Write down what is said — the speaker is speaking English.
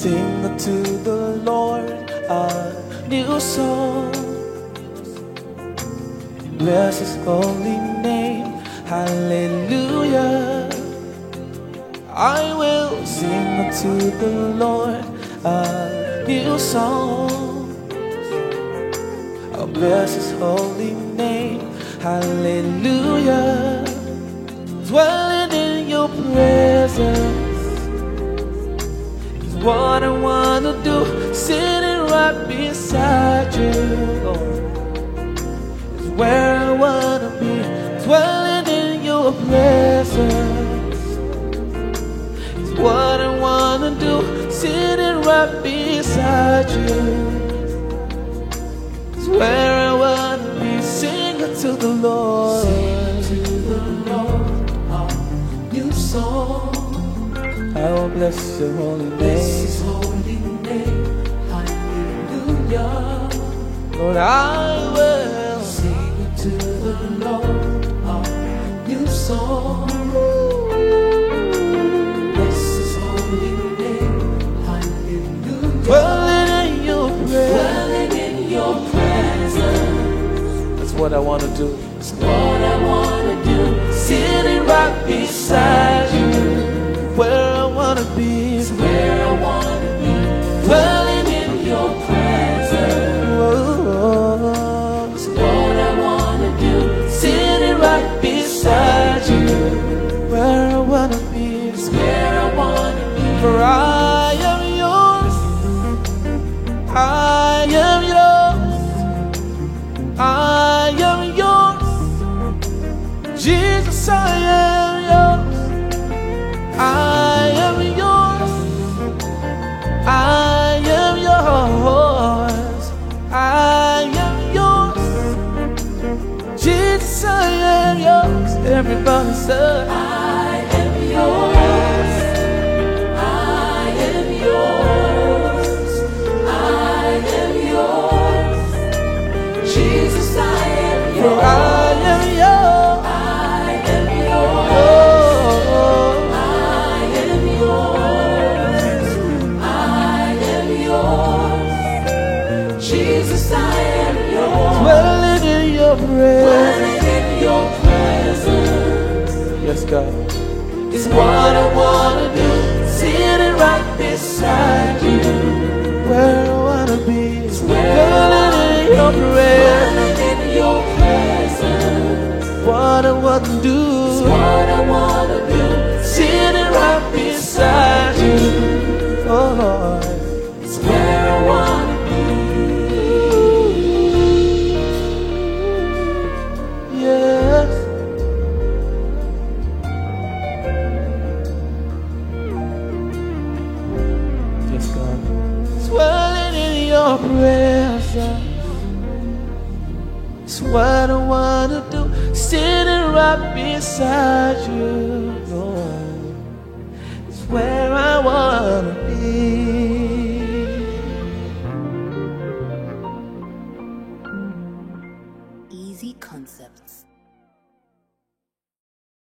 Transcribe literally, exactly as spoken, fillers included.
sing unto the Lord a new song. Bless His holy name, hallelujah. I will sing unto the Lord a new song. I'll bless His holy name, hallelujah. Dwelling in your presence is what I want to do. Sitting right beside you, Lord, is where I want to be. Dwelling in your presence is what I want to do. Sitting right beside you is where I want to be. Singing to the Lord, sing to the Lord a new song. I will bless Your holy name. Bless His holy name, hallelujah. Lord, I will sing to the Lord a new song. Bless His holy name, hallelujah. Dwelling in Your presence, dwelling in Your presence. That's what I want to do. That's what I want to do. Sitting right beside You, where I want to be. It's where I want to be. Dwelling in Your presence. Whoa. It's what I want to do. Sitting right beside You, where I want to be. It's where I want to be. For I am Yours. I am Yours. I am Yours. Jesus, I am Yours. I am Yours. I am Yours. I am Yours. Jesus, I am Yours. Everybody say, I am Yours. I am Yours. I am Yours. Jesus, I am Yours. For I am Yours. I am Yours. I am Yours. I am Yours. Jesus, I am Yours. Dwelling in Your presence. Dwelling in Your presence. Yes, God. Is what I want to do. Sitting right beside You, where I want to be. Is dwelling in Your presence. Dwelling in Your presence. What I want to do. Is what I want to do. Sitting right beside You, oh Lord, it's where I want to be. Yes. Yes, God. Dwelling in Your presence. It's what I want to do. Sitting right beside You.